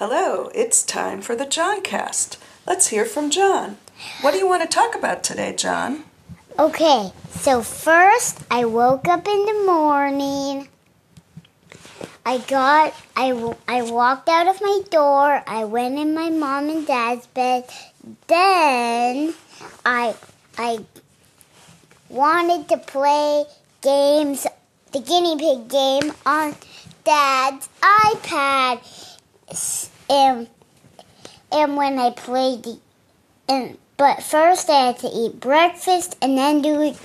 Hello, it's time for the Johncast. Let's hear from John. What do you want to talk about today, John? Okay, so first I woke up in the morning. I walked out of my door. I went in my mom and dad's bed. Then I wanted to play games, the guinea pig game on Dad's iPad. And when I played but first I had to eat breakfast and then do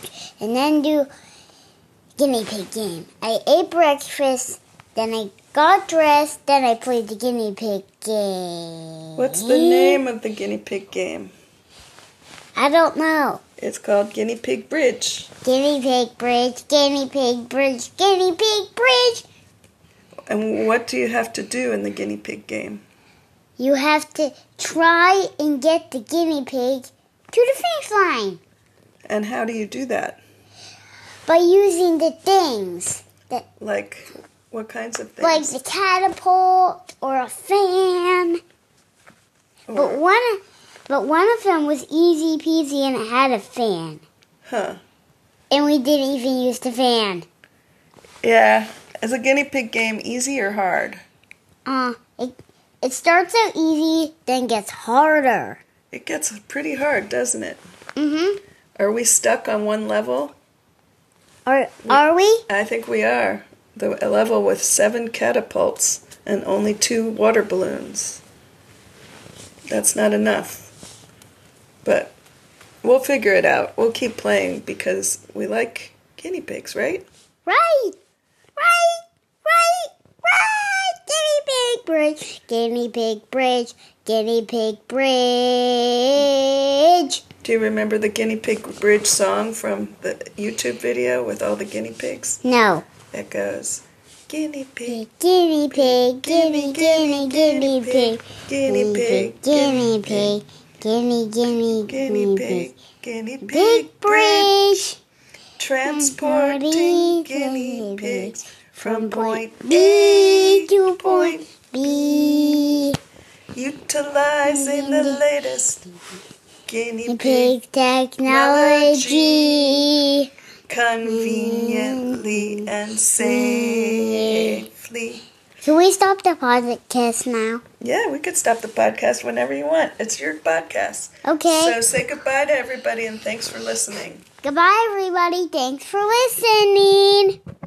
guinea pig game. I ate breakfast, then I got dressed, then I played the guinea pig game. What's the name of the guinea pig game? I don't know. It's called Guinea Pig Bridge. Guinea pig bridge, guinea pig bridge, guinea pig bridge. And what do you have to do in the guinea pig game? You have to try and get the guinea pig to the finish line. And how do you do that? By using the things. Like what kinds of things? Like the catapult or a fan. But one of them was easy peasy and it had a fan. Huh. And we didn't even use the fan. Yeah. Is a guinea pig game easy or hard? It starts out easy, then gets harder. It gets pretty hard, doesn't it? Mm-hmm. Are we stuck on one level? Are we? I think we are. The level with 7 catapults and only 2 water balloons. That's not enough. But we'll figure it out. We'll keep playing because we like guinea pigs, right? Right. Guinea pig bridge, guinea pig bridge, guinea pig bridge. Do you remember the guinea pig bridge song from the YouTube video with all the guinea pigs? No. It goes, guinea pig, guinea pig, guinea pig, guinea pig, guinea pig, guinea pig, guinea pig pig bridge. Transporting guinea pigs from point A to point B. Utilizing the latest guinea Pig technology. Conveniently and safely. Can we stop the podcast now? Yeah, we could stop the podcast whenever you want. It's your podcast. Okay. So say goodbye to everybody and thanks for listening. Goodbye, everybody. Thanks for listening.